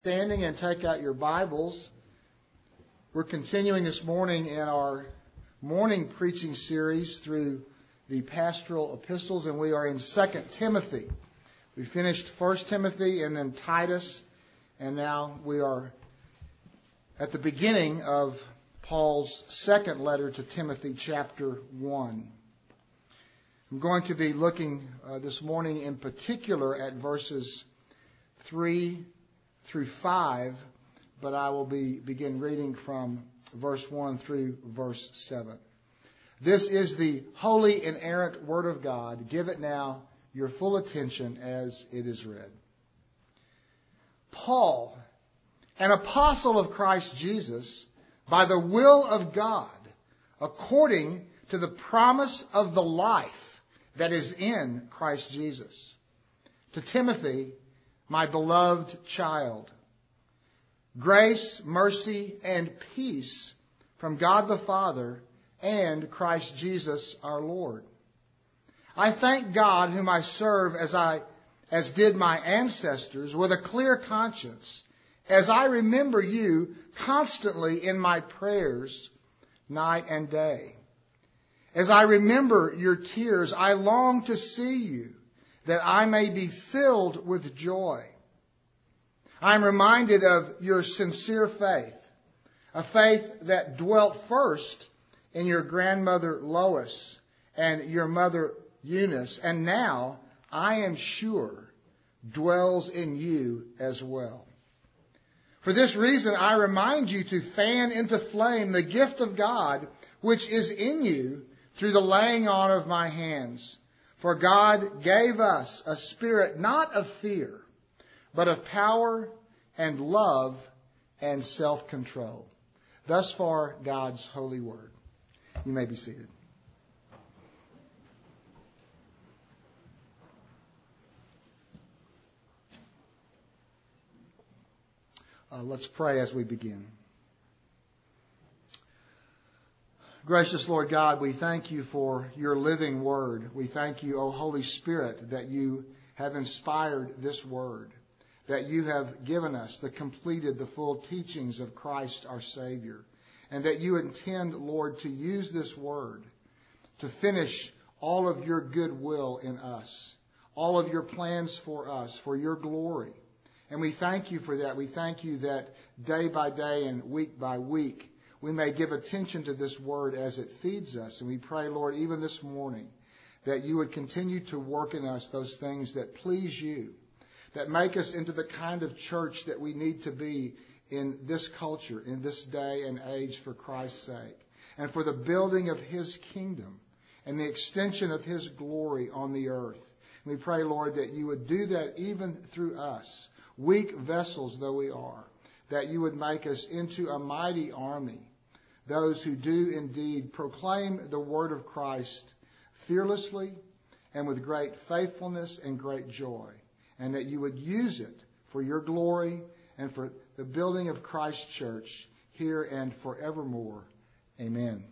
Standing and take out your Bibles. We're continuing this morning in our morning preaching series through the pastoral epistles, and we are in 2 Timothy. We finished 1 Timothy and then Titus, and now we are at the beginning of Paul's second letter to Timothy, chapter 1. I'm going to be looking this morning in particular at verses 3 through 5, but I will begin reading from verse 1 through verse 7. This is the holy, inerrant Word of God. Give it now your full attention as it is read. Paul, an apostle of Christ Jesus, by the will of God, according to the promise of the life that is in Christ Jesus. To Timothy, my beloved child, grace, mercy, and peace from God the Father and Christ Jesus our Lord. I thank God whom I serve as did my ancestors with a clear conscience, as I remember you constantly in my prayers night and day. As I remember your tears, I long to see you, that I may be filled with joy. I am reminded of your sincere faith, a faith that dwelt first in your grandmother Lois and your mother Eunice, and now, I am sure, dwells in you as well. For this reason, I remind you to fan into flame the gift of God which is in you through the laying on of my hands. For God gave us a spirit not of fear, but of power and love and self-control. Thus far, God's holy word. You may be seated. Let's pray as we begin. Gracious Lord God, we thank you for your living word. We thank you, O Holy Spirit, that you have inspired this word, that you have given us the full teachings of Christ our Savior, and that you intend, Lord, to use this word to finish all of your goodwill in us, all of your plans for us, for your glory. And we thank you for that. We thank you that day by day and week by week, we may give attention to this word as it feeds us. And we pray, Lord, even this morning, that you would continue to work in us those things that please you, that make us into the kind of church that we need to be in this culture, in this day and age for Christ's sake, and for the building of his kingdom and the extension of his glory on the earth. We pray, Lord, that you would do that even through us, weak vessels though we are, that you would make us into a mighty army, those who do indeed proclaim the word of Christ fearlessly and with great faithfulness and great joy, and that you would use it for your glory and for the building of Christ's church here and forevermore. Amen.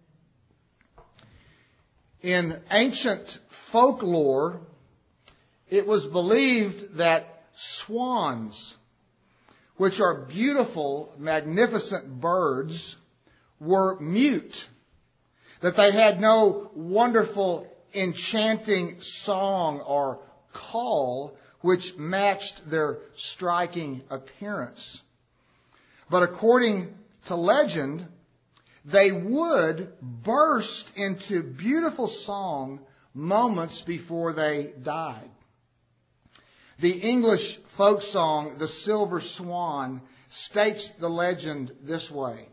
In ancient folklore, it was believed that swans, which are beautiful, magnificent birds, were mute, that they had no wonderful, enchanting song or call which matched their striking appearance. But according to legend, they would burst into beautiful song moments before they died. The English folk song, The Silver Swan, states the legend this way.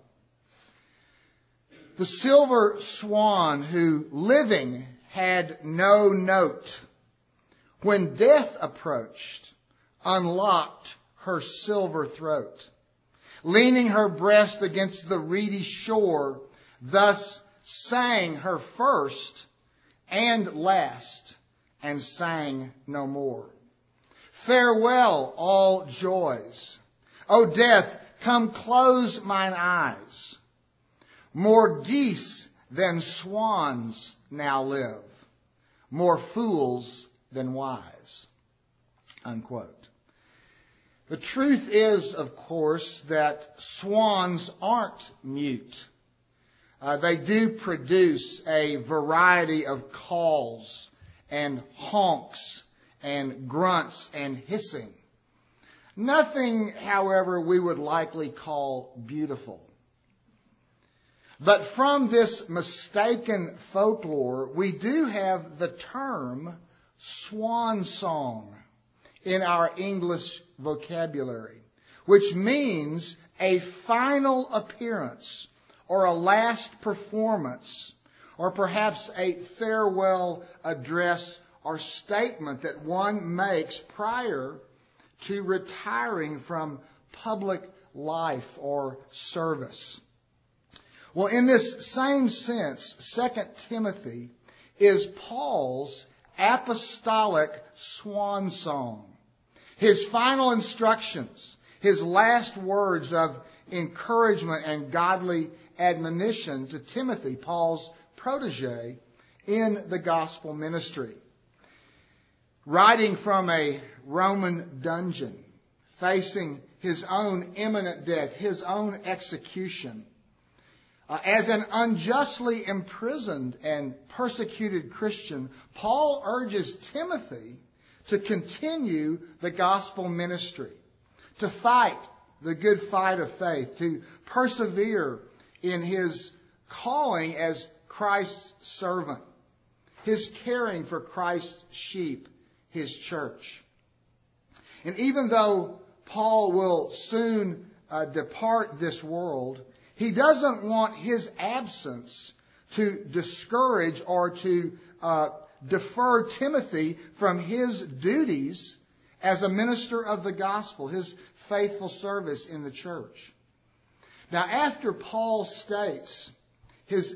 The silver swan who living had no note, when death approached, unlocked her silver throat. Leaning her breast against the reedy shore, thus sang her first and last, and sang no more. Farewell, all joys. O death, come close mine eyes. More geese than swans now live, more fools than wise. Unquote. The truth is, of course, that swans aren't mute. They do produce a variety of calls and honks and grunts and hissing. Nothing, however, we would likely call beautiful. But from this mistaken folklore, we do have the term swan song in our English vocabulary, which means a final appearance or a last performance or perhaps a farewell address or statement that one makes prior to retiring from public life or service. Well, in this same sense, 2 Timothy is Paul's apostolic swan song. His final instructions, his last words of encouragement and godly admonition to Timothy, Paul's protege in the gospel ministry. Writing from a Roman dungeon, facing his own imminent death, his own execution, as an unjustly imprisoned and persecuted Christian, Paul urges Timothy to continue the gospel ministry, to fight the good fight of faith, to persevere in his calling as Christ's servant, his caring for Christ's sheep, his church. And even though Paul will soon depart this world, he doesn't want his absence to discourage or to defer Timothy from his duties as a minister of the gospel, his faithful service in the church. Now, after Paul states his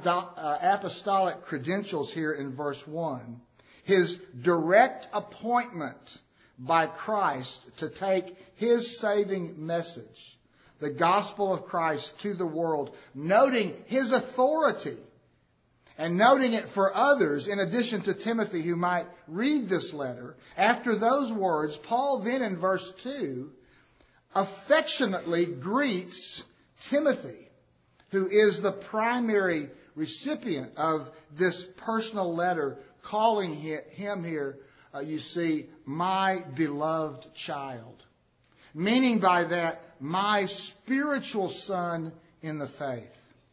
apostolic credentials here in verse 1, his direct appointment by Christ to take his saving message, the gospel of Christ, to the world, noting his authority and noting it for others in addition to Timothy who might read this letter. After those words, Paul then in verse 2 affectionately greets Timothy, who is the primary recipient of this personal letter, calling him here, you see, my beloved child. Meaning by that, my spiritual son in the faith.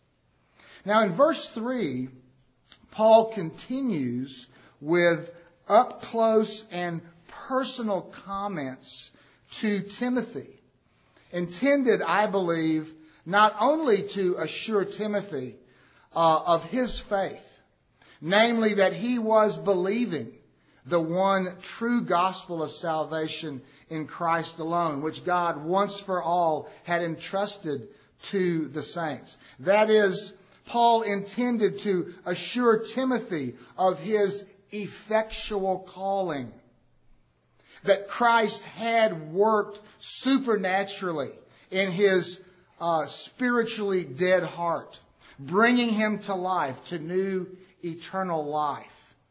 Now in verse 3, Paul continues with up close and personal comments to Timothy, intended, I believe, not only to assure Timothy of his faith, namely that he was believing the one true gospel of salvation in Christ alone, which God once for all had entrusted to the saints. That is, Paul intended to assure Timothy of his effectual calling, that Christ had worked supernaturally in his spiritually dead heart, bringing him to life, to new eternal life,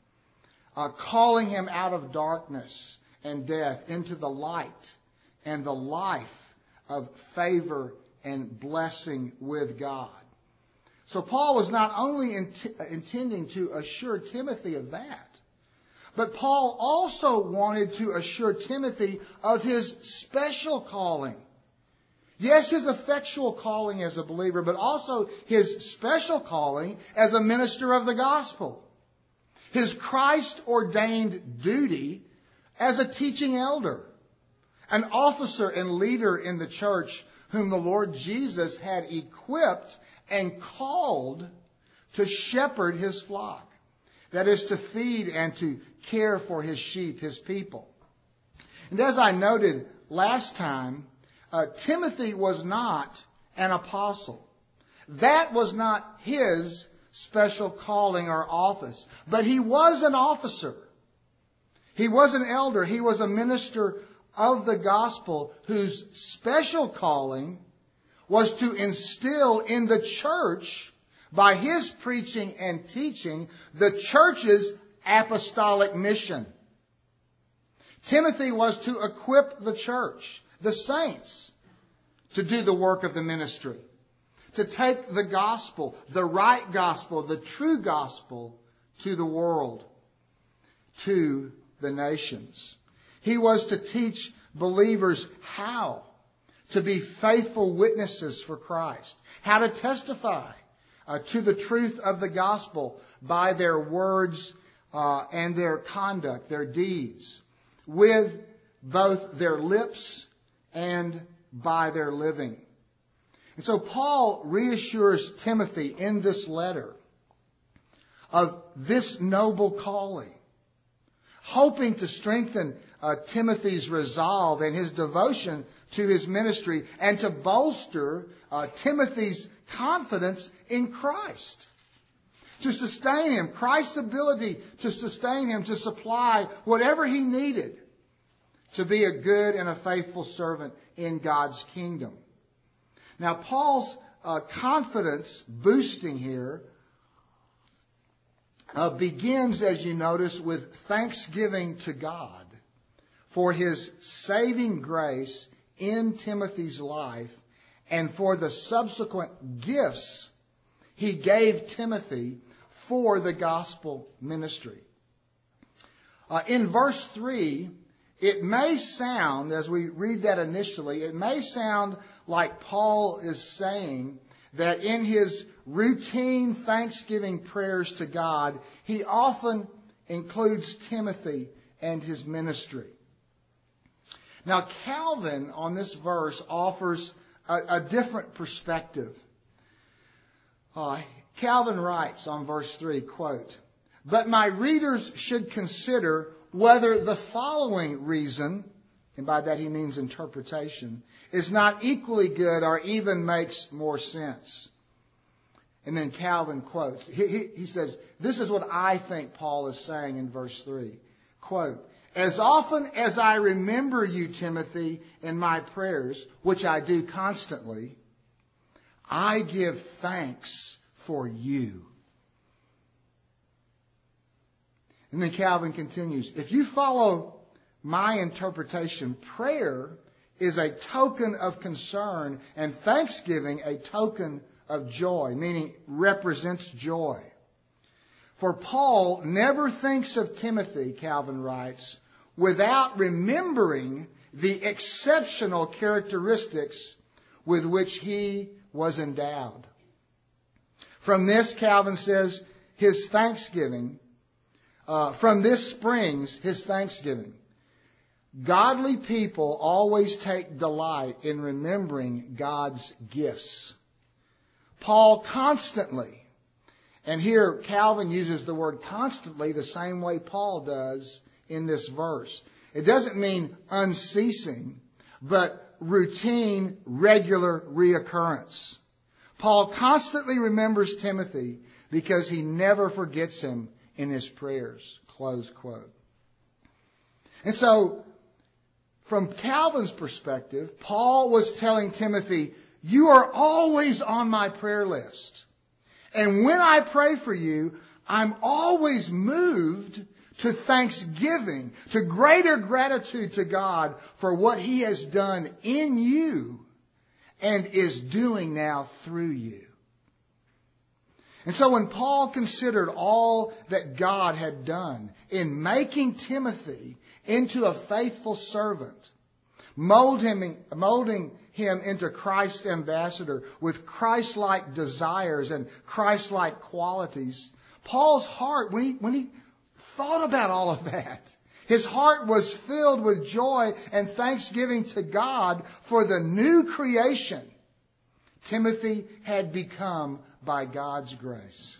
calling him out of darkness and death into the light and the life of favor and blessing with God. So Paul was not only intending to assure Timothy of that, but Paul also wanted to assure Timothy of his special calling. Yes, his effectual calling as a believer, but also his special calling as a minister of the gospel. His Christ-ordained duty as a teaching elder, an officer and leader in the church whom the Lord Jesus had equipped and called to shepherd his flock. That is, to feed and to care for his sheep, his people. And as I noted last time, Timothy was not an apostle. That was not his special calling or office. But he was an officer. He was an elder. He was a minister of the gospel whose special calling was to instill in the church, by his preaching and teaching, the church's apostolic mission. Timothy was to equip the church, the saints to do the work of the ministry, to take the gospel, the right gospel, the true gospel to the world, to the nations. He was to teach believers how to be faithful witnesses for Christ, how to testify to the truth of the gospel by their words and their conduct, their deeds, with both their lips and by their living. And so Paul reassures Timothy in this letter of this noble calling, hoping to strengthen Timothy's resolve and his devotion to his ministry and to bolster Timothy's confidence in Christ. To sustain him, Christ's ability to sustain him, to supply whatever he needed to be a good and a faithful servant in God's kingdom. Now, Paul's confidence boosting here begins, as you notice, with thanksgiving to God for His saving grace in Timothy's life and for the subsequent gifts He gave Timothy for the gospel ministry. In verse 3, it may sound, as we read that initially, it may sound like Paul is saying that in his routine thanksgiving prayers to God, he often includes Timothy and his ministry. Now, Calvin on this verse offers a different perspective. Calvin writes on verse 3, quote, "But my readers should consider whether the following reason," and by that he means interpretation, "is not equally good or even makes more sense." And then Calvin quotes, he says, this is what I think Paul is saying in verse 3. Quote, "As often as I remember you, Timothy, in my prayers, which I do constantly, I give thanks for you." And then Calvin continues, "If you follow my interpretation, prayer is a token of concern and thanksgiving a token of joy," meaning represents joy. "For Paul never thinks of Timothy," Calvin writes, "without remembering the exceptional characteristics with which he was endowed." From this, Calvin says, his thanksgiving, from this springs his thanksgiving. Godly people always take delight in remembering God's gifts. Paul constantly, and here Calvin uses the word constantly the same way Paul does in this verse. It doesn't mean unceasing, but routine, regular reoccurrence. Paul constantly remembers Timothy because he never forgets him in his prayers. Close quote. And so, from Calvin's perspective, Paul was telling Timothy, you are always on my prayer list. And when I pray for you, I'm always moved to thanksgiving, to greater gratitude to God for what He has done in you and is doing now through you. And so when Paul considered all that God had done in making Timothy into a faithful servant, molding him into Christ's ambassador with Christ-like desires and Christ-like qualities, Paul's heart, when he thought about all of that, his heart was filled with joy and thanksgiving to God for the new creation Timothy had become by God's grace.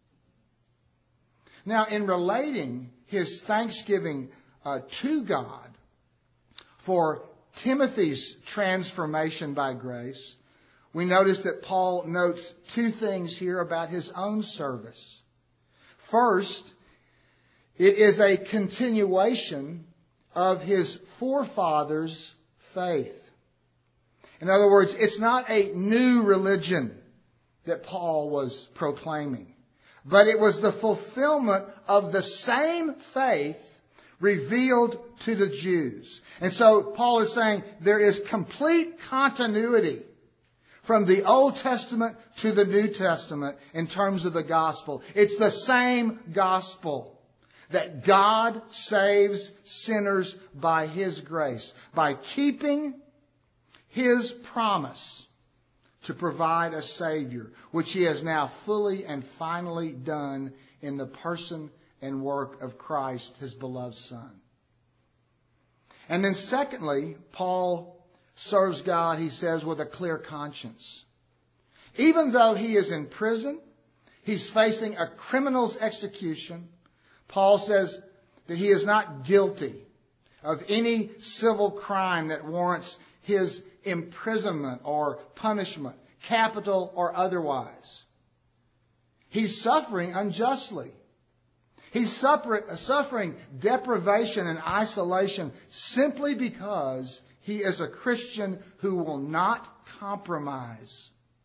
Now, in relating his thanksgiving to God for Timothy's transformation by grace, we notice that Paul notes two things here about his own service. First, it is a continuation of his forefathers' faith. In other words, it's not a new religion that Paul was proclaiming, but it was the fulfillment of the same faith revealed to the Jews. And so Paul is saying there is complete continuity from the Old Testament to the New Testament in terms of the gospel. It's the same gospel, that God saves sinners by His grace, by keeping His promise to provide a Savior, which He has now fully and finally done in the person and work of Christ, His beloved Son. And then secondly, Paul serves God, he says, with a clear conscience. Even though he is in prison, he's facing a criminal's execution, Paul says that he is not guilty of any civil crime that warrants his imprisonment or punishment, capital or otherwise. He's suffering unjustly. He's suffering deprivation and isolation simply because he is a Christian who will not compromise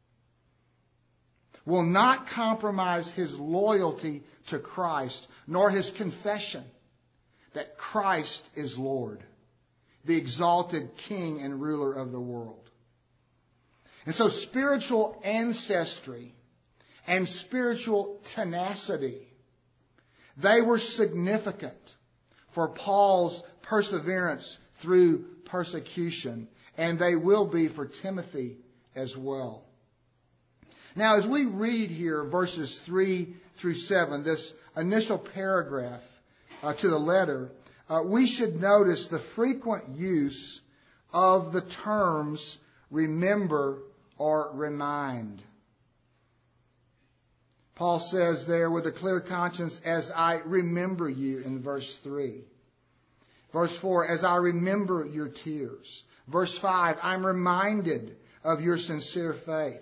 his loyalty to Christ, nor his confession that Christ is Lord, the exalted King and ruler of the world. And so spiritual ancestry and spiritual tenacity, they were significant for Paul's perseverance through persecution, and they will be for Timothy as well. Now, as we read here verses 3 through 7, this initial paragraph to the letter, we should notice the frequent use of the terms remember or remind. Paul says there, with a clear conscience, as I remember you, in verse 3. Verse 4, as I remember your tears. Verse 5, I'm reminded of your sincere faith.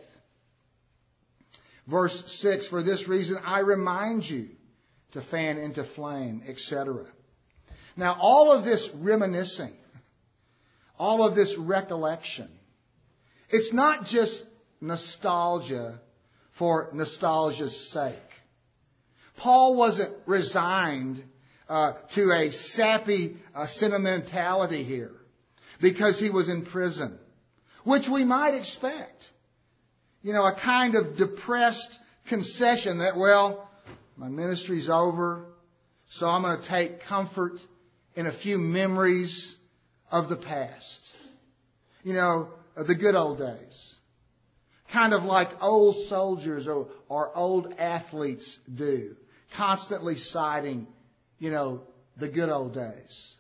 Verse 6, for this reason I remind you to fan into flame, etc. Now, all of this reminiscing, all of this recollection, it's not just nostalgia for nostalgia's sake. Paul wasn't resigned to a sappy sentimentality here because he was in prison, which we might expect. You know, a kind of depressed concession that, well, my ministry's over, so I'm going to take comfort in a few memories of the past. You know, the good old days. Kind of like old soldiers or old athletes do. Constantly citing, the good old days.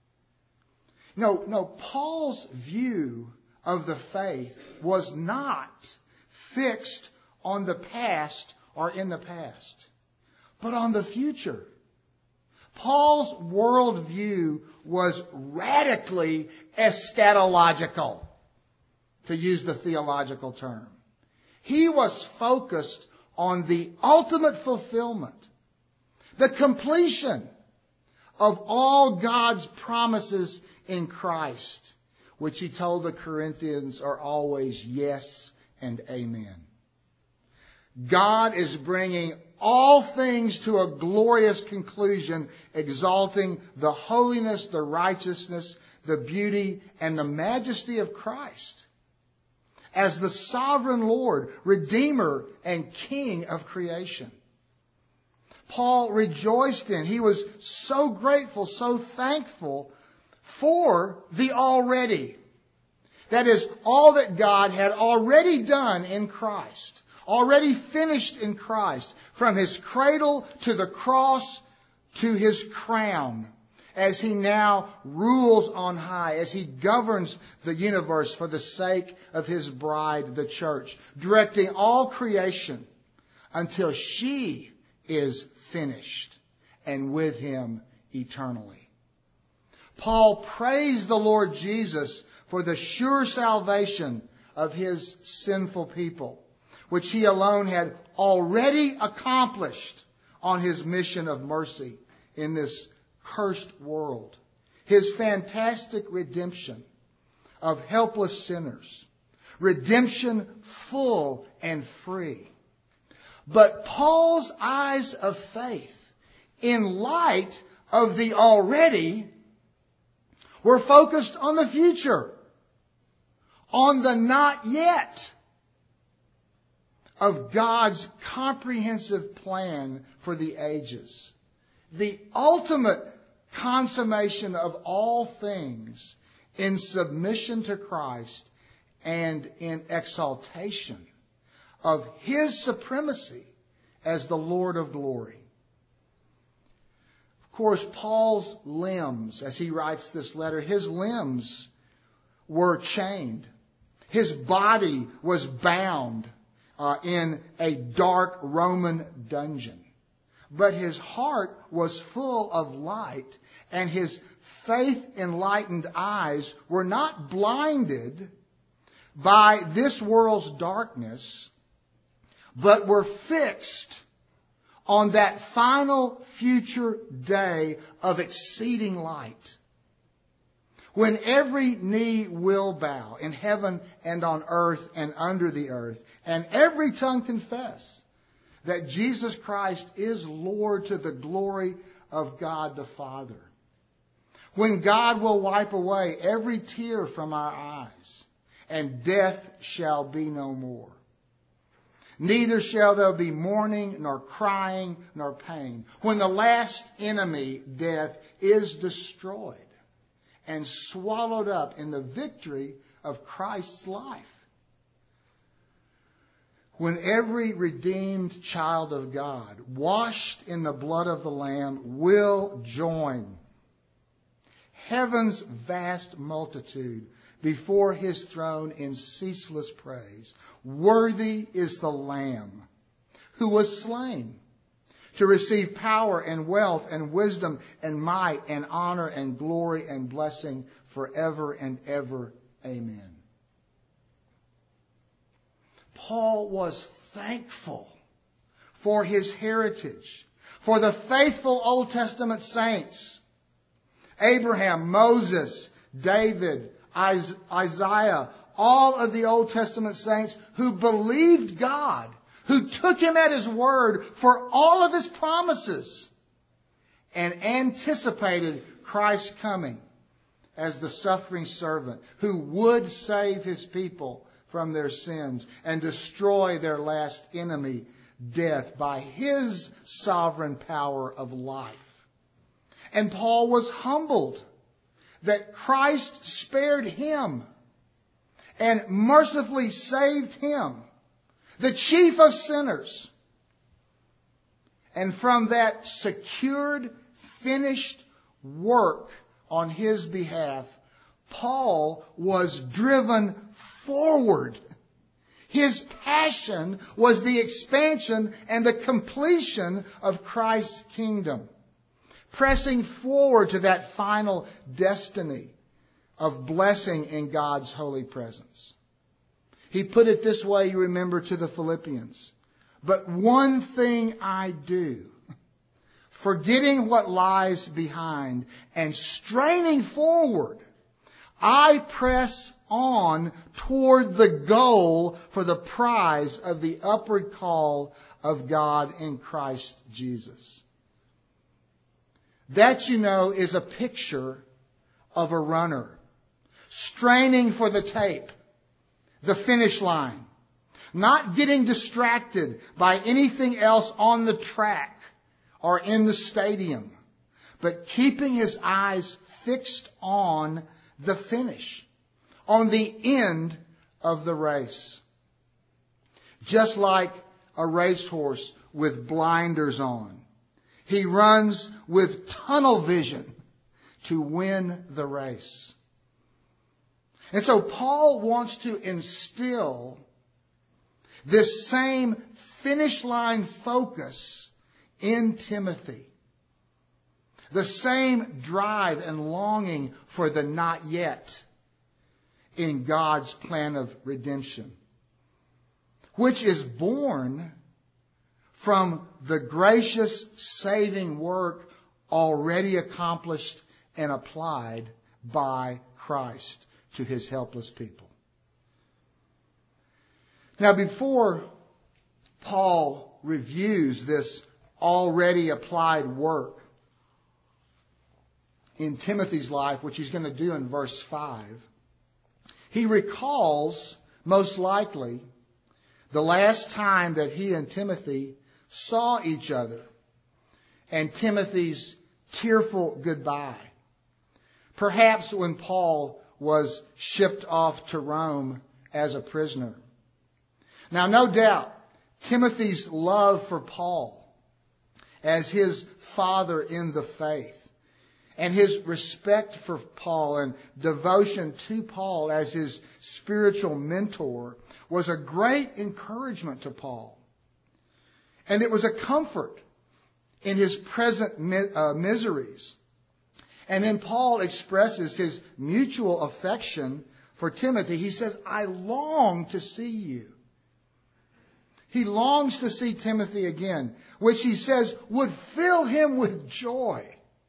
No, Paul's view of the faith was not fixed on the past or in the past, but on the future. Paul's worldview was radically eschatological, to use the theological term. He was focused on the ultimate fulfillment, the completion of all God's promises in Christ, which he told the Corinthians are always yes and amen. God is bringing all things to a glorious conclusion, exalting the holiness, the righteousness, the beauty, and the majesty of Christ as the sovereign Lord, Redeemer, and King of creation. Paul rejoiced in. He was so grateful, so thankful for the already. That is, all that God had already done in Christ, already finished in Christ, from His cradle to the cross to His crown, as He now rules on high, as He governs the universe for the sake of His bride, the church, directing all creation until she is finished and with Him eternally. Paul praised the Lord Jesus for the sure salvation of His sinful people, which He alone had already accomplished on His mission of mercy in this cursed world. His fantastic redemption of helpless sinners. Redemption full and free. But Paul's eyes of faith, in light of the already, we're focused on the future, on the not yet of God's comprehensive plan for the ages. The ultimate consummation of all things in submission to Christ and in exaltation of His supremacy as the Lord of glory. Of course, Paul's limbs, as he writes this letter, his limbs were chained. His body was bound in a dark Roman dungeon. But his heart was full of light, and his faith-enlightened eyes were not blinded by this world's darkness, but were fixed on that final future day of exceeding light, when every knee will bow in heaven and on earth and under the earth, and every tongue confess that Jesus Christ is Lord to the glory of God the Father. When God will wipe away every tear from our eyes, and death shall be no more. Neither shall there be mourning, nor crying, nor pain. When the last enemy, death, is destroyed and swallowed up in the victory of Christ's life. When every redeemed child of God, washed in the blood of the Lamb, will join heaven's vast multitude before His throne in ceaseless praise. Worthy is the Lamb who was slain to receive power and wealth and wisdom and might and honor and glory and blessing forever and ever. Amen. Paul was thankful for his heritage, for the faithful Old Testament saints, Abraham, Moses, David, Isaiah, all of the Old Testament saints who believed God, who took Him at His word for all of His promises, and anticipated Christ's coming as the suffering servant who would save His people from their sins and destroy their last enemy, death, by His sovereign power of life. And Paul was humbled that Christ spared him and mercifully saved him, the chief of sinners. And from that secured, finished work on his behalf, Paul was driven forward. His passion was the expansion and the completion of Christ's kingdom, pressing forward to that final destiny of blessing in God's holy presence. He put it this way, you remember, to the Philippians. But one thing I do, forgetting what lies behind and straining forward, I press on toward the goal for the prize of the upward call of God in Christ Jesus. That, you know, is a picture of a runner straining for the tape, the finish line, not getting distracted by anything else on the track or in the stadium, but keeping his eyes fixed on the finish, on the end of the race. Just like a racehorse with blinders on, he runs with tunnel vision to win the race. And so Paul wants to instill this same finish line focus in Timothy. The same drive and longing for the not yet in God's plan of redemption, which is born from the gracious saving work already accomplished and applied by Christ to His helpless people. Now, before Paul reviews this already applied work, in Timothy's life, which he's going to do in verse 5, he recalls, most likely, the last time that he and Timothy saw each other and Timothy's tearful goodbye. Perhaps when Paul was shipped off to Rome as a prisoner. Now, no doubt, Timothy's love for Paul as his father in the faith, and his respect for Paul and devotion to Paul as his spiritual mentor was a great encouragement to Paul. And it was a comfort in his present miseries. And then Paul expresses his mutual affection for Timothy. He says, I long to see you. He longs to see Timothy again, which he says would fill him with joy.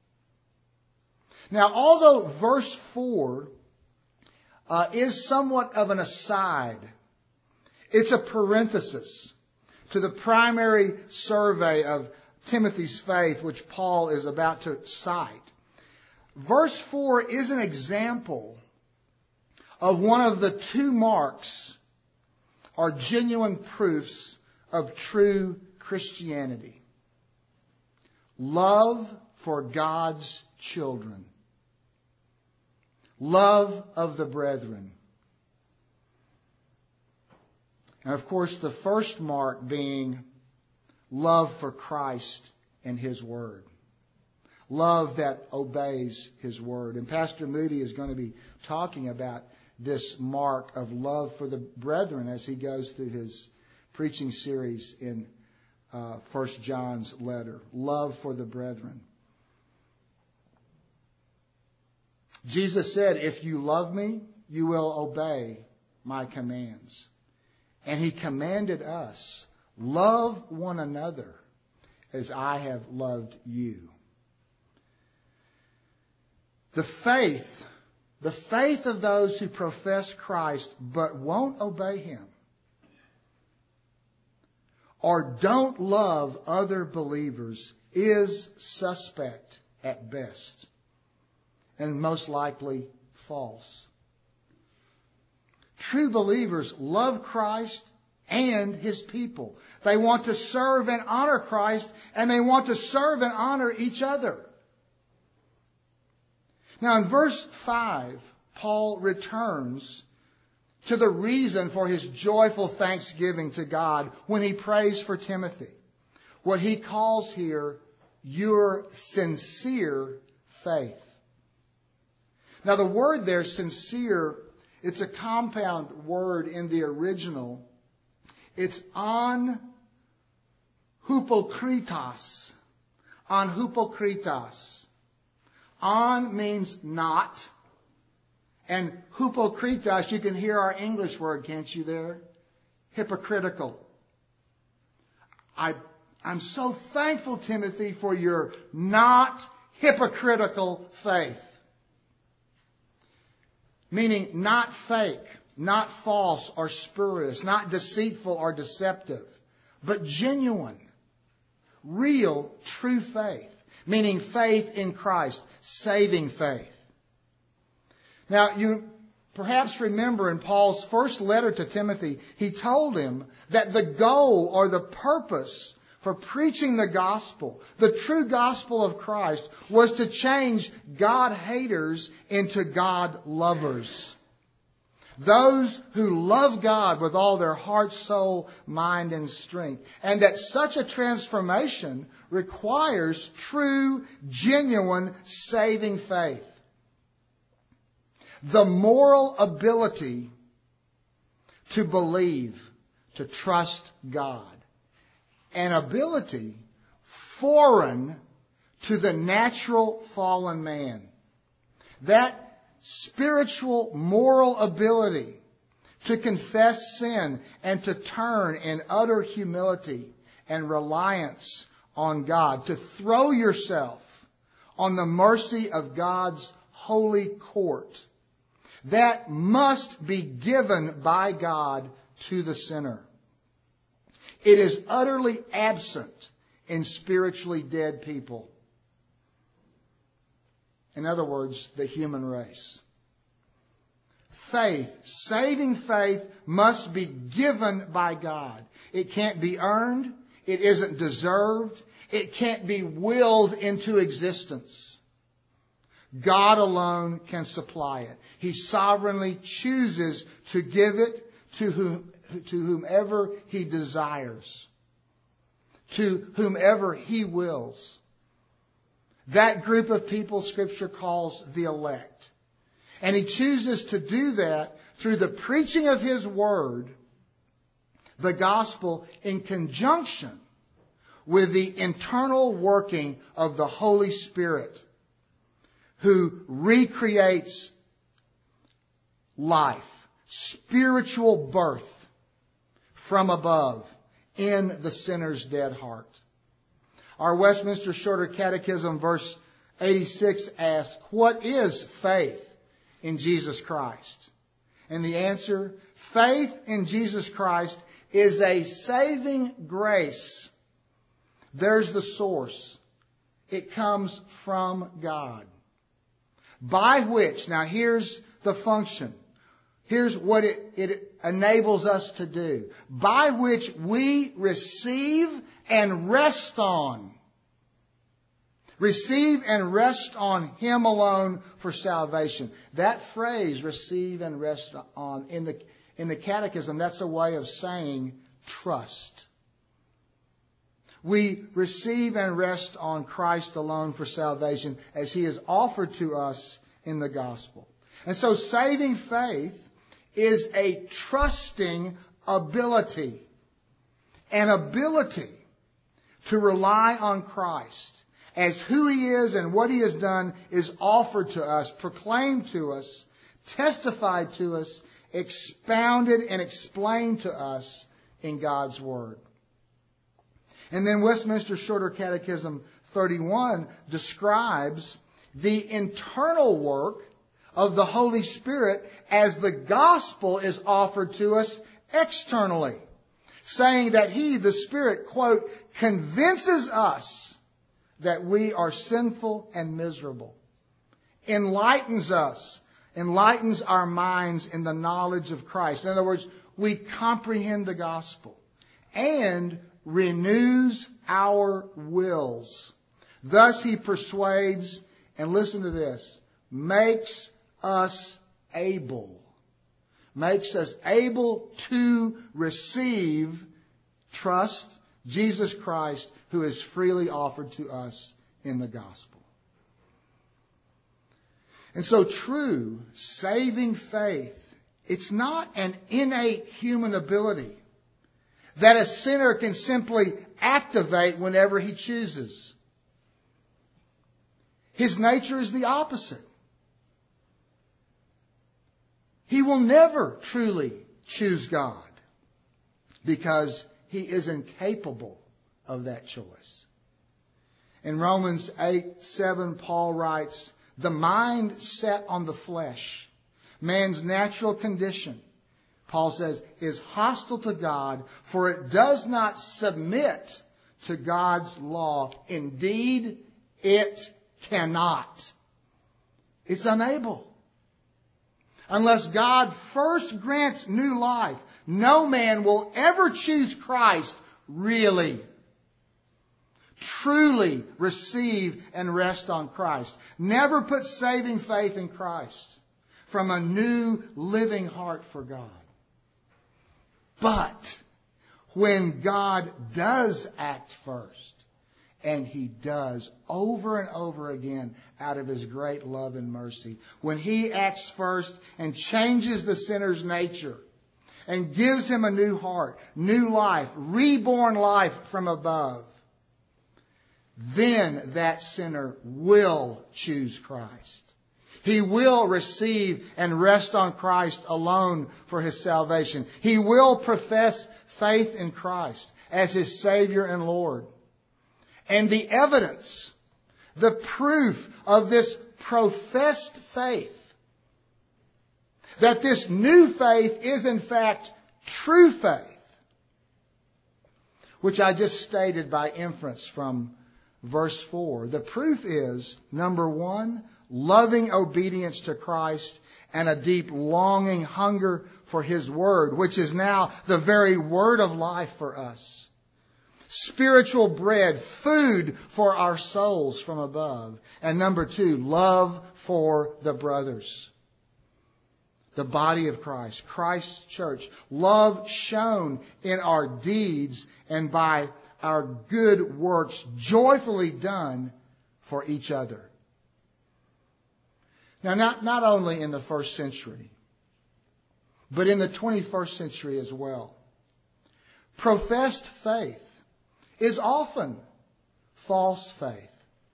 Now, although verse 4 is somewhat of an aside, it's a parenthesis to the primary survey of Timothy's faith, which Paul is about to cite. Verse 4 is an example of one of the two marks or genuine proofs of true Christianity. Love for God's children. Love of the brethren. And of course, the first mark being love for Christ and His Word. Love that obeys His Word. And Pastor Moody is going to be talking about this mark of love for the brethren as he goes through his preaching series in 1 John's letter. Love for the brethren. Jesus said, if you love me, you will obey my commands. And He commanded us, love one another as I have loved you. The faith of those who profess Christ but won't obey Him or don't love other believers is suspect at best and most likely false. True believers love Christ and His people. They want to serve and honor Christ, and they want to serve and honor each other. Now in verse 5, Paul returns to the reason for his joyful thanksgiving to God when he prays for Timothy. What he calls here, your sincere faith. Now the word there, sincere, it's a compound word in the original. It's on hypokritos. On hypokritos. On means not. And hypokritos, you can hear our English word, can't you there? Hypocritical. I'm so thankful, Timothy, for your not hypocritical faith. Meaning not fake, not false or spurious, not deceitful or deceptive, but genuine, real, true faith. Meaning faith in Christ, saving faith. Now, you perhaps remember in Paul's first letter to Timothy, he told him that the goal or the purpose for preaching the gospel, the true gospel of Christ, was to change God haters into God lovers. Those who love God with all their heart, soul, mind, and strength. And that such a transformation requires true, genuine, saving faith. The moral ability to believe, to trust God. An ability foreign to the natural fallen man. That spiritual, moral ability to confess sin and to turn in utter humility and reliance on God. To throw yourself on the mercy of God's holy court. That must be given by God to the sinner. It is utterly absent in spiritually dead people. In other words, the human race. Faith, saving faith, must be given by God. It can't be earned. It isn't deserved. It can't be willed into existence. God alone can supply it. He sovereignly chooses to give it to whomever He desires, to whomever He wills. That group of people Scripture calls the elect. And He chooses to do that through the preaching of His Word, the gospel, in conjunction with the internal working of the Holy Spirit, who recreates life, spiritual birth from above in the sinner's dead heart. Our Westminster Shorter Catechism, verse 86, asks, what is faith in Jesus Christ? And the answer, faith in Jesus Christ is a saving grace. There's the source. It comes from God. By which, now here's the function. Here's what it enables us to do. By which we receive and rest on. Receive and rest on Him alone for salvation. That phrase, receive and rest on, in the Catechism, that's a way of saying trust. We receive and rest on Christ alone for salvation as He is offered to us in the gospel. And so saving faith is a trusting ability. An ability to rely on Christ as who He is and what He has done is offered to us, proclaimed to us, testified to us, expounded and explained to us in God's Word. And then Westminster Shorter Catechism 31 describes the internal work of the Holy Spirit as the gospel is offered to us externally, saying that He, the Spirit, quote, convinces us that we are sinful and miserable, enlightens us, enlightens our minds in the knowledge of Christ. In other words, we comprehend the gospel, and renews our wills. Thus He persuades, and listen to this, makes us able to receive, trust Jesus Christ, who is freely offered to us in the gospel. And so true saving faith, it's not an innate human ability that a sinner can simply activate whenever he chooses. His nature is the opposite. He will never truly choose God because he is incapable of that choice. In Romans 8:7, Paul writes, the mind set on the flesh, man's natural condition, Paul says, is hostile to God, for it does not submit to God's law. Indeed, it cannot. It's unable. Unless God first grants new life, no man will ever choose Christ really. Truly receive and rest on Christ. Never put saving faith in Christ from a new living heart for God. But when God does act first, and He does over and over again out of His great love and mercy, when He acts first and changes the sinner's nature and gives him a new heart, new life, reborn life from above, then that sinner will choose Christ. He will receive and rest on Christ alone for his salvation. He will profess faith in Christ as his Savior and Lord. And the evidence, the proof of this professed faith, that this new faith is in fact true faith, which I just stated by inference from verse 4. The proof is, number one, loving obedience to Christ, and a deep longing hunger for His Word, which is now the very Word of life for us. Spiritual bread, food for our souls from above. And number 2, love for the brothers. The body of Christ, Christ's church. Love shown in our deeds and by our good works joyfully done for each other. Now, not only in the first century, but in the 21st century as well, professed faith is often false faith.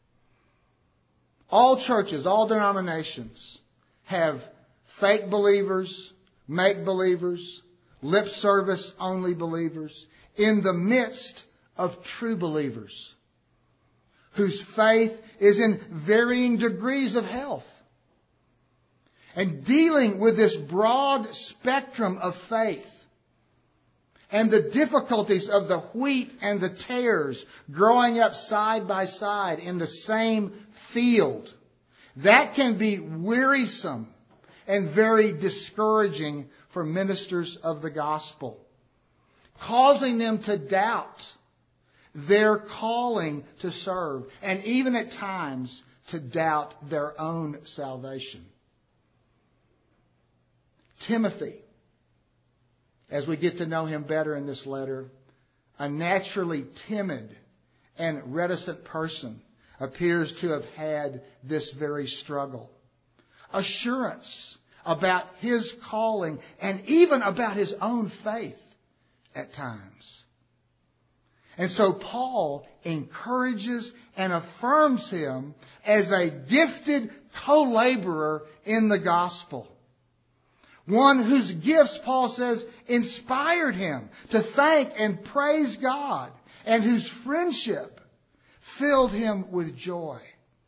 All churches, all denominations have fake believers, make believers, lip service only believers in the midst of true believers whose faith is in varying degrees of health. And dealing with this broad spectrum of faith and the difficulties of the wheat and the tares growing up side by side in the same field, that can be wearisome and very discouraging for ministers of the gospel, causing them to doubt their calling to serve, and even at times to doubt their own salvation. Timothy, as we get to know him better in this letter, a naturally timid and reticent person, appears to have had this very struggle. Assurance about his calling and even about his own faith at times. And so Paul encourages and affirms him as a gifted co-laborer in the gospel. One whose gifts, Paul says, inspired him to thank and praise God, and whose friendship filled him with joy.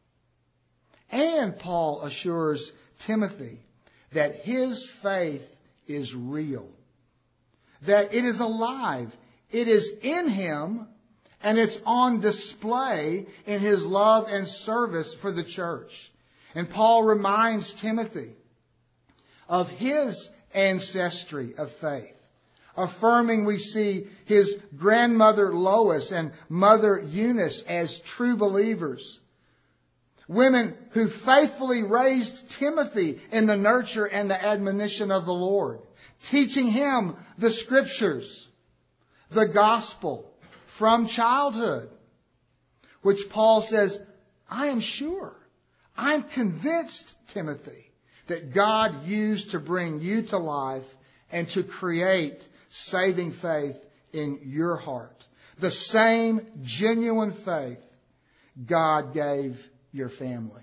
And Paul assures Timothy that his faith is real, that it is alive, it is in him, and it's on display in his love and service for the church. And Paul reminds Timothy of his ancestry of faith, affirming we see his grandmother Lois and mother Eunice as true believers, women who faithfully raised Timothy in the nurture and the admonition of the Lord, teaching him the Scriptures, the gospel from childhood, which Paul says, I am sure, I'm convinced, Timothy, that God used to bring you to life and to create saving faith in your heart. The same genuine faith God gave your family.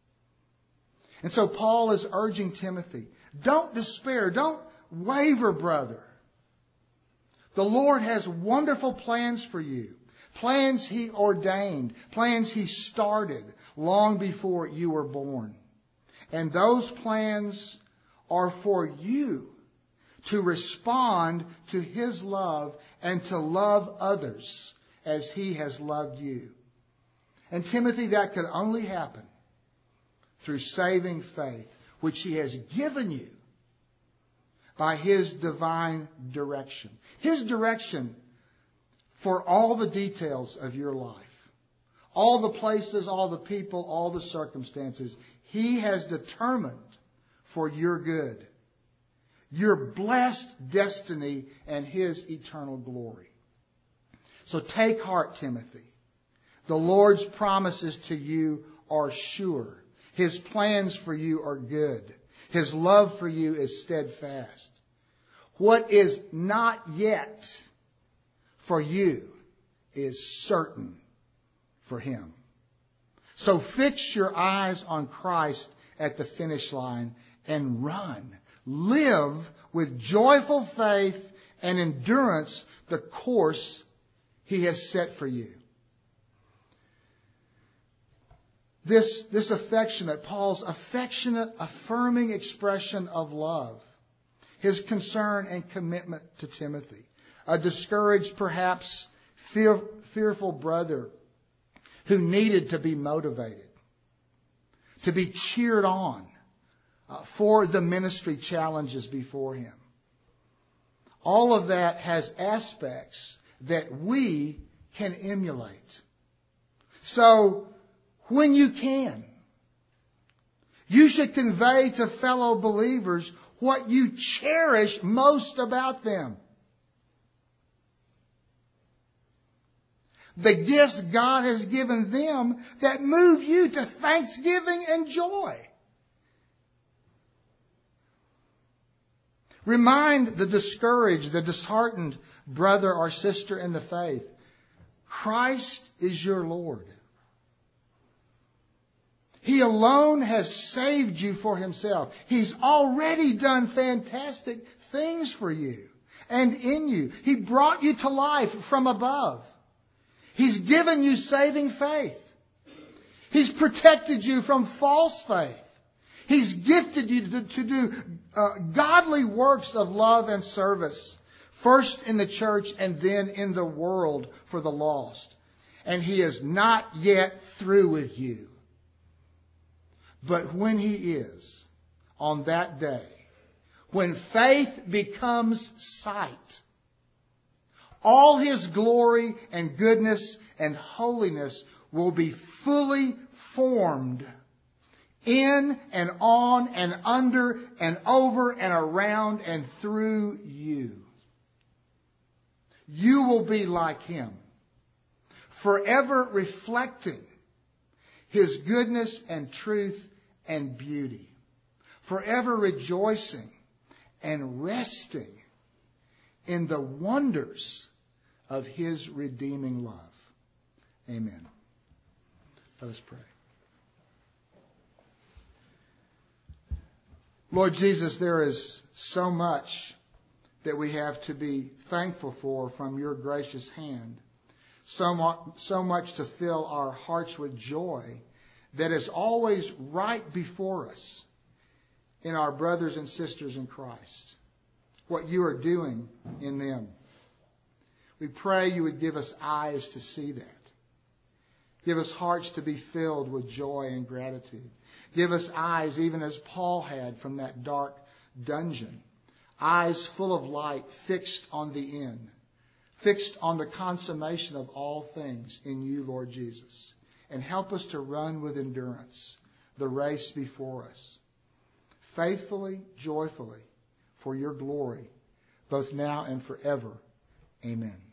And so Paul is urging Timothy, don't despair, don't waver, brother. The Lord has wonderful plans for you. Plans He ordained, plans He started long before you were born. And those plans are for you to respond to His love and to love others as He has loved you. And Timothy, that could only happen through saving faith, which He has given you by His divine direction. His direction for all the details of your life. All the places, all the people, all the circumstances. He has determined for your good, your blessed destiny, and His eternal glory. So take heart, Timothy. The Lord's promises to you are sure. His plans for you are good. His love for you is steadfast. What is not yet for you is certain for Him. So fix your eyes on Christ at the finish line and run. Live with joyful faith and endurance the course He has set for you. This affectionate, Paul's affectionate, affirming expression of love, his concern and commitment to Timothy, a discouraged, perhaps fearful brother who needed to be motivated to be cheered on for the ministry challenges before him. All of that has aspects that we can emulate. So, when you can, you should convey to fellow believers what you cherish most about them. The gifts God has given them that move you to thanksgiving and joy. Remind the discouraged, the disheartened brother or sister in the faith, Christ is your Lord. He alone has saved you for himself. He's already done fantastic things for you and in you. He brought you to life from above. He's given you saving faith. He's protected you from false faith. He's gifted you to do godly works of love and service, first in the church and then in the world for the lost. And He is not yet through with you. But when He is, on that day, when faith becomes sight, all His glory and goodness and holiness will be fully formed in and on and under and over and around and through you. You will be like Him, forever reflecting His goodness and truth and beauty, forever rejoicing and resting in the wonders of His redeeming love. Amen. Let us pray. Lord Jesus, there is so much that we have to be thankful for from your gracious hand. So much to fill our hearts with joy that is always right before us in our brothers and sisters in Christ. What you are doing in them. We pray you would give us eyes to see that. Give us hearts to be filled with joy and gratitude. Give us eyes, even as Paul had from that dark dungeon. Eyes full of light, fixed on the end. Fixed on the consummation of all things in you, Lord Jesus. And help us to run with endurance the race before us. Faithfully, joyfully, for your glory, both now and forever. Amen.